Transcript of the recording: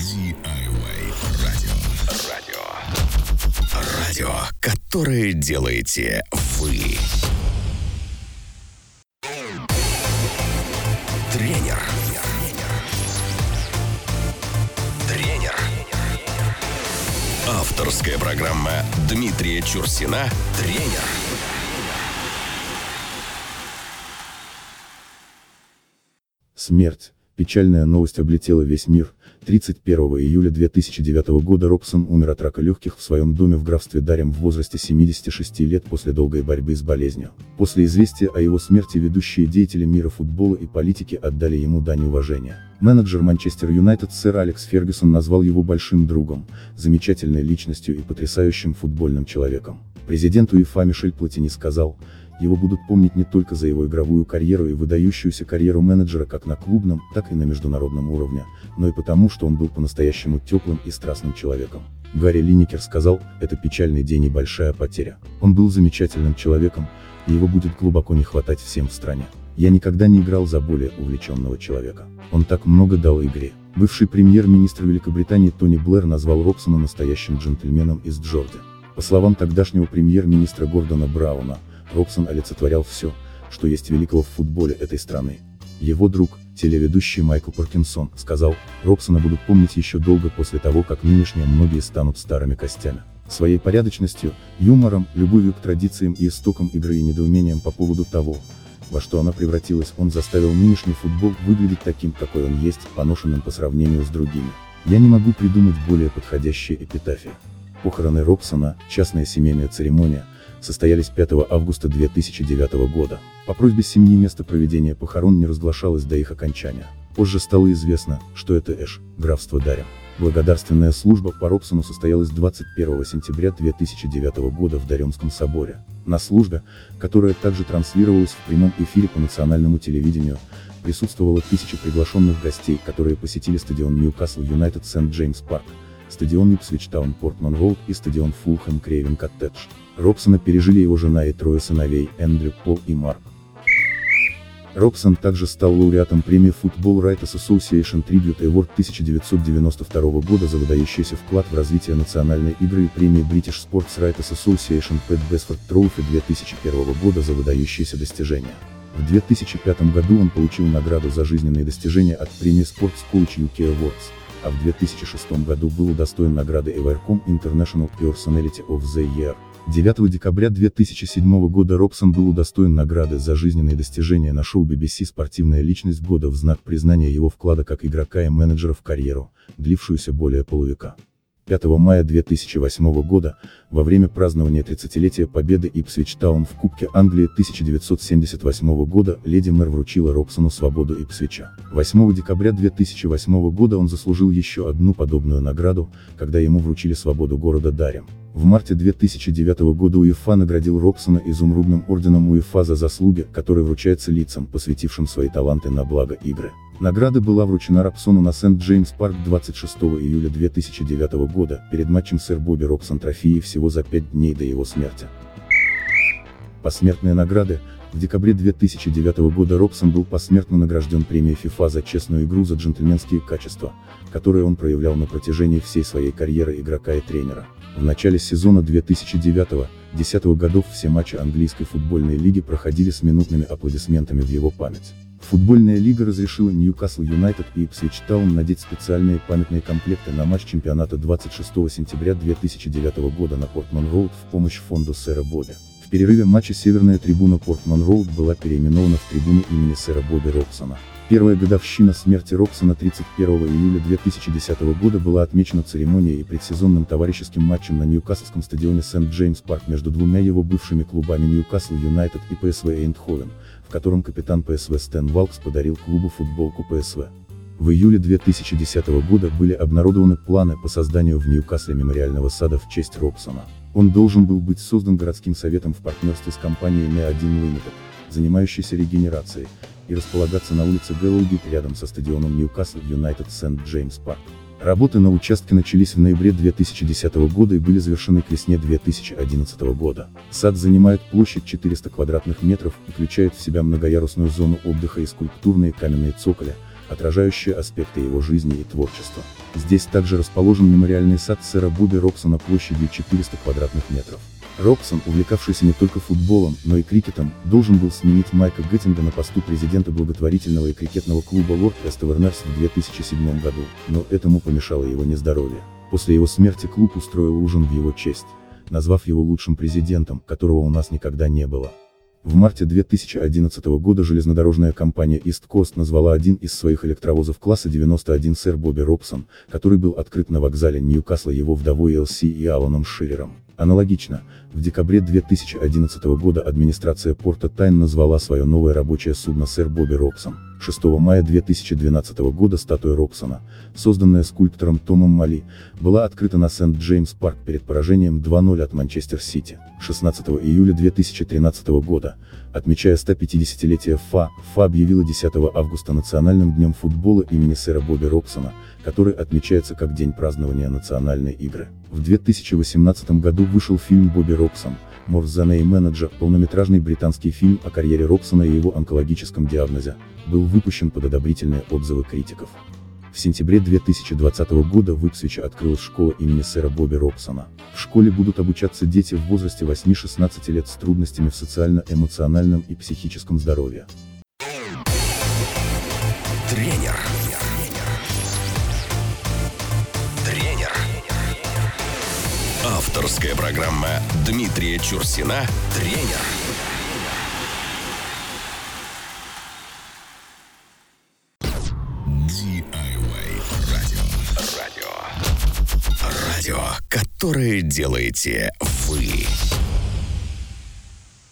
DIY радио. Радио, которое делаете вы. Тренер. Авторская программа Дмитрия Чурсина «Тренер». Смерть. Печальная новость облетела весь мир. 31 июля 2009 года Робсон умер от рака легких в своем доме в графстве Дарем в возрасте 76 лет после долгой борьбы с болезнью. После известия о его смерти ведущие деятели мира футбола и политики отдали ему дань уважения. Менеджер Манчестер Юнайтед сэр Алекс Фергюсон назвал его большим другом, замечательной личностью и потрясающим футбольным человеком. Президент УЕФА Мишель Платини сказал: его будут помнить не только за его игровую карьеру и выдающуюся карьеру менеджера как на клубном, так и на международном уровне, но и потому, что он был по-настоящему теплым и страстным человеком. Гарри Линекер сказал: это печальный день и большая потеря. Он был замечательным человеком, и его будет глубоко не хватать всем в стране. Я никогда не играл за более увлеченного человека. Он так много дал игре. Бывший премьер-министр Великобритании Тони Блэр назвал Робсона настоящим джентльменом из Джорджии. По словам тогдашнего премьер-министра Гордона Брауна, Робсон олицетворял все, что есть великого в футболе этой страны. Его друг, телеведущий Майкл Паркинсон, сказал: Робсона будут помнить еще долго после того, как нынешние многие станут старыми костями. Своей порядочностью, юмором, любовью к традициям и истокам игры и недоумением по поводу того, во что она превратилась, он заставил нынешний футбол выглядеть таким, какой он есть, поношенным по сравнению с другими. Я не могу придумать более подходящие эпитафии. Похороны Робсона, частная семейная церемония, состоялись 5 августа 2009 года. По просьбе семьи место проведения похорон не разглашалось до их окончания. Позже стало известно, что это графство Дарем. Благодарственная служба по Робсону состоялась 21 сентября 2009 года в Даремском соборе. На службе, которая также транслировалась в прямом эфире по национальному телевидению, присутствовало 1000 приглашенных гостей, которые посетили стадион Ньюкасл Юнайтед Сент-Джеймс Парк, стадион Ипсвич Таун Портман Роуд и стадион Фулхэм Крейвен Коттедж. Робсона пережили его жена и 3 сыновей, Эндрю, Пол и Марк. Робсон также стал лауреатом премии Football Writers Association Tribute Award 1992 года за выдающийся вклад в развитие национальной игры и премии British Sports Writers Association Pat Besford Trophy 2001 года за выдающиеся достижения. В 2005 году он получил награду за жизненные достижения от премии Sports Coach UK Awards, а в 2006 году был удостоен награды Evercom International Personality of the Year. 9 декабря 2007 года Робсон был удостоен награды за жизненные достижения на шоу BBC «Спортивная личность года» в знак признания его вклада как игрока и менеджера в карьеру, длившуюся более полувека. 5 мая 2008 года, во время празднования 30-летия победы Ипсвич Таун в Кубке Англии 1978 года, леди мэр вручила Робсону свободу Ипсвича. 8 декабря 2008 года он заслужил еще одну подобную награду, когда ему вручили свободу города Дарем. В марте 2009 года УЕФА наградил Робсона изумрудным орденом УЕФА за заслуги, который вручается лицам, посвятившим свои таланты на благо игры. Награда была вручена Робсону на Сент-Джеймс Парк 26 июля 2009 года, перед матчем сэр Бобби Робсон трофеи всего за 5 дней до его смерти. Посмертные награды. В декабре 2009 года Робсон был посмертно награжден премией FIFA за честную игру за джентльменские качества, которые он проявлял на протяжении всей своей карьеры игрока и тренера. В начале сезона 2009-10 годов все матчи английской футбольной лиги проходили с минутными аплодисментами в его память. Футбольная лига разрешила Ньюкасл Юнайтед и Ипсвич Таун надеть специальные памятные комплекты на матч чемпионата 26 сентября 2009 года на Портман Роуд в помощь фонду сэра Бобби. В перерыве матча северная трибуна Портман Роуд была переименована в трибуну имени сэра Бобби Робсона. Первая годовщина смерти Робсона 31 июля 2010 года была отмечена церемонией и предсезонным товарищеским матчем на Ньюкаслском стадионе Сент-Джеймс Парк между двумя его бывшими клубами Ньюкасл Юнайтед и ПСВ Эйндховен, в котором капитан ПСВ Стэн Валкс подарил клубу футболку ПСВ. В июле 2010 года были обнародованы планы по созданию в Ньюкасле мемориального сада в честь Робсона. Он должен был быть создан городским советом в партнерстве с компанией NE1 Limited, занимающейся регенерацией, и располагаться на улице Гэллоугейт рядом со стадионом Ньюкасл Юнайтед Сент-Джеймс Парк. Работы на участке начались в ноябре 2010 года и были завершены к весне 2011 года. Сад занимает площадь 400 квадратных метров и включает в себя многоярусную зону отдыха и скульптурные каменные цоколи, отражающие аспекты его жизни и творчества. Здесь также расположен мемориальный сад сэра Бобби Робсона площадью 400 квадратных метров. Робсон, увлекавшийся не только футболом, но и крикетом, должен был сменить Майка Гэттинга на посту президента благотворительного и крикетного клуба Лорд Эстевернерс в 2007 году, но этому помешало его нездоровье. После его смерти клуб устроил ужин в его честь, назвав его лучшим президентом, которого у нас никогда не было. В марте 2011 года железнодорожная компания East Coast назвала один из своих электровозов класса 91 сэр Бобби Робсон, который был открыт на вокзале Ньюкасла его вдовой Элси и Аланом Ширером. Аналогично, в декабре 2011 года администрация порта Тайн назвала свое новое рабочее судно сэр Бобби Робсон. 6 мая 2012 года статуя Робсона, созданная скульптором Томом Мали, была открыта на Сент-Джеймс-парк перед поражением 2-0 от Манчестер-Сити. 16 июля 2013 года, отмечая 150-летие ФА объявила 10 августа Национальным днем футбола имени сэра Бобби Робсона, который отмечается как день празднования национальной игры. В 2018 году вышел фильм «Бобби Робсон. More than a Manager», полнометражный британский фильм о карьере Робсона и его онкологическом диагнозе, был выпущен под одобрительные отзывы критиков. В сентябре 2020 года в Ипсвиче открылась школа имени сэра Бобби Робсона. В школе будут обучаться дети в возрасте 8-16 лет с трудностями в социально-эмоциональном и психическом здоровье. Тренер. Авторская программа Дмитрия Чурсина «Тренер». Радио, которое делаете вы.